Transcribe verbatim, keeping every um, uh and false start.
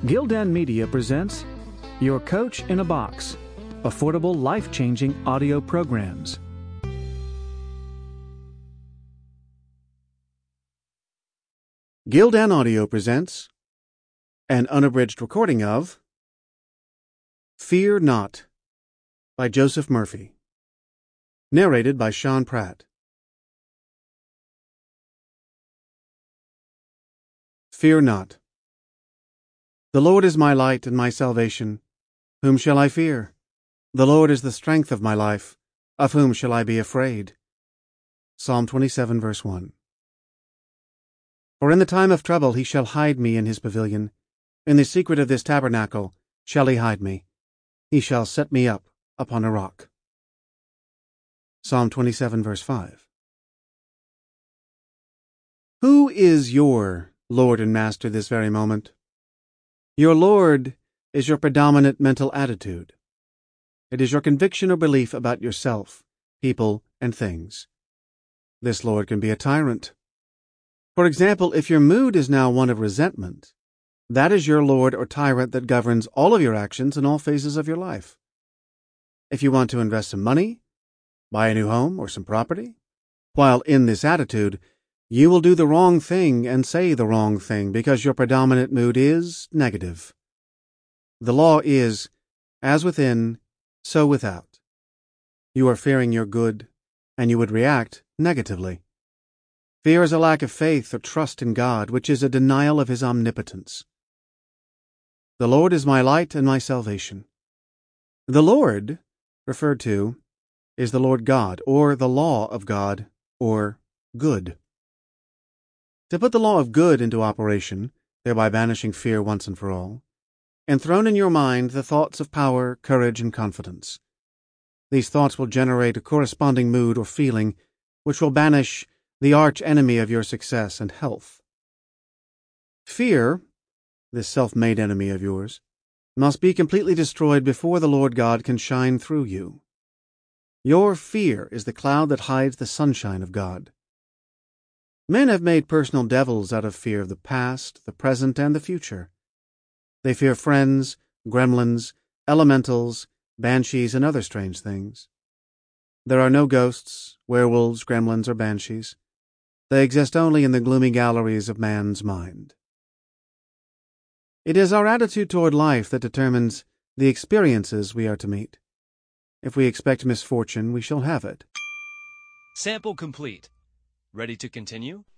Gildan Media presents Your Coach in a Box, affordable, life-changing audio programs. Gildan Audio presents an unabridged recording of Fear Not by Joseph Murphy, narrated by Sean Pratt. Fear not. The Lord is my light and my salvation. Whom shall I fear? The Lord is the strength of my life. Of whom shall I be afraid? Psalm twenty-seven, verse one. For in the time of trouble he shall hide me in his pavilion. In the secret of this tabernacle shall he hide me. He shall set me up upon a rock. Psalm twenty-seven, verse five. Who is your Lord and Master this very moment? Your Lord is your predominant mental attitude. It is your conviction or belief about yourself, people, and things. This Lord can be a tyrant. For example, if your mood is now one of resentment, that is your Lord or tyrant that governs all of your actions in all phases of your life. If you want to invest some money, buy a new home or some property, while in this attitude, you will do the wrong thing and say the wrong thing because your predominant mood is negative. The law is, as within, so without. You are fearing your good, and you would react negatively. Fear is a lack of faith or trust in God, which is a denial of His omnipotence. The Lord is my light and my salvation. The Lord, referred to, is the Lord God, or the law of God, or good. To put the law of good into operation, thereby banishing fear once and for all, enthrone in your mind the thoughts of power, courage, and confidence. These thoughts will generate a corresponding mood or feeling which will banish the arch-enemy of your success and health. Fear, this self-made enemy of yours, must be completely destroyed before the Lord God can shine through you. Your fear is the cloud that hides the sunshine of God. Men have made personal devils out of fear of the past, the present, and the future. They fear friends, gremlins, elementals, banshees, and other strange things. There are no ghosts, werewolves, gremlins, or banshees. They exist only in the gloomy galleries of man's mind. It is our attitude toward life that determines the experiences we are to meet. If we expect misfortune, we shall have it. Sample complete. Ready to continue?